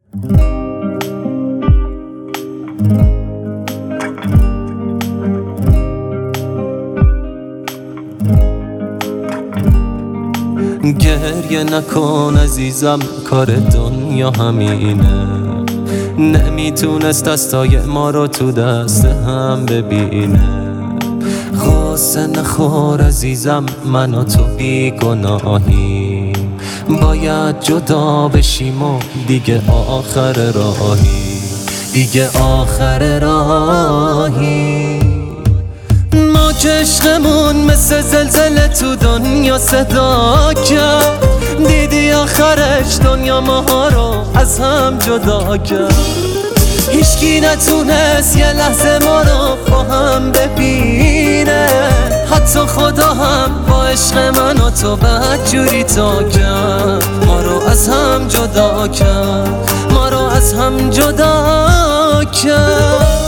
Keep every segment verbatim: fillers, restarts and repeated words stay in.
گریه نکن عزیزم، کار دنیا همینه. نمیتونست دستای ما رو تو دست هم ببینه. غصه نخور عزیزم، من و تو بی گناهیم. باید جدا بشیم و دیگه آخر راهی، دیگه آخر راهی. ما که عشقمون مثل زلزله تو دنیا صدا کرد. دیدی آخرش دنیا ماها رو از هم جدا کرد. هیچکی نتونست یه لحظه ما رو با هم ببینه. حتی خدا هم با عشق من و تو بدجوری تا کرد. ما رو از هم جدا کرد، ما رو از هم جدا کرد.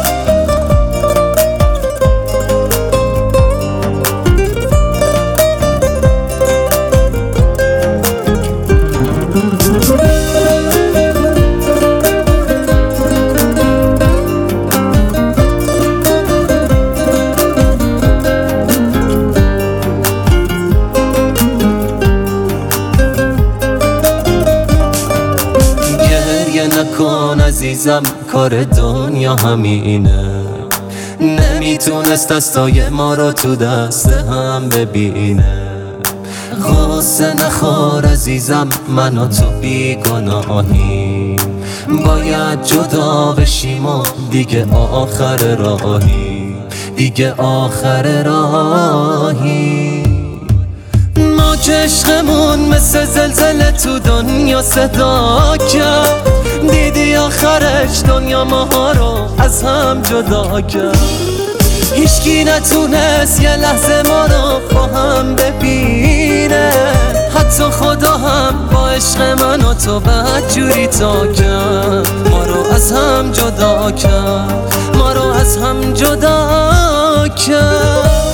نکن عزیزم، کار دنیا همینه. نمیتونست دستای ما رو تو دست هم ببینه. غصه نخور عزیزم، من و تو بی گناهیم. باید جدا بشیم و دیگه آخر راهی، دیگه آخر راهی. ما که عشقمون مثل زلزله تو دنیا صدا کرد. دیدی آخرش دنیا ماها رو از هم جدا کرد. هیچکی نتونست یه لحظه ما رو با هم ببینه. حتی خدا هم با عشق من و تو بدجوری تا کرد. ما رو از هم جدا کرد، ما رو از هم جدا کرد.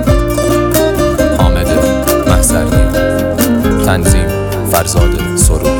تنظیم فرزاد سرود.